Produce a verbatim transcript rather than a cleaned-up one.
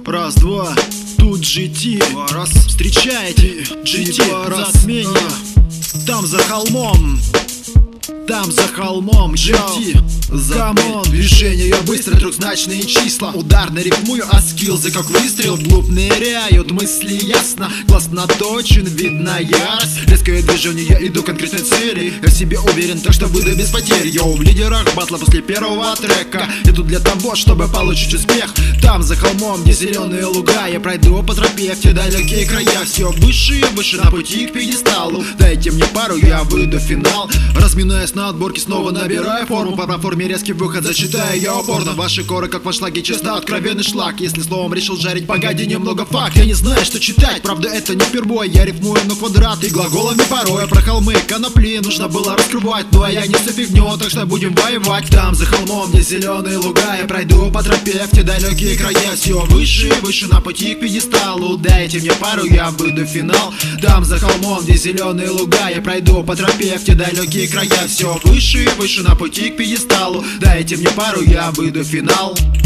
Раз, два, тут джи ти. Раз, встречайте джи ти, затмение. Там за холмом, там за холмом джи ти. Камон, движения быстрые, трехзначные числа. Ударно рифмую, а скиллзы как выстрел вглубь ныряют. Мысли ясно, глаз наточен, видна ярость. Резкое движение, я иду к конкретной цели. Я в себе уверен, так что выйду без потерь. Я в лидерах батла после первого трека. Иду для того, чтобы получить успех. Там за холмом, где зеленые луга, я пройду по тропе в те далекие края. Все выше и выше на пути к пьедесталу. Дайте мне пару, я выйду в финал. Разминаясь на отборке, снова набираю форму. По форме резкий выход, зачитаю я упорно. Ваши коры, как в аншлаге, чисто откровенный шлак. Если словом решил жарить, погоди, немного факт. Я не знаю, что читать, правда это не впервой. Я рифмую на квадрат и глаголами порой. Про холмы, конопли нужно было раскрывать. Ну а я не со фигню, так что будем воевать. Там за холмом, где зеленые луга, я пройду по тропе в те далекие края. Все выше и выше на пути к пьедесталу. Дайте мне пару, я выйду в финал. Там за холмом, где зеленые луга, я пройду по тропе в те далекие края. Все выше и выше на пути к пьедесталу. Дайте мне пару, я выйду в финал.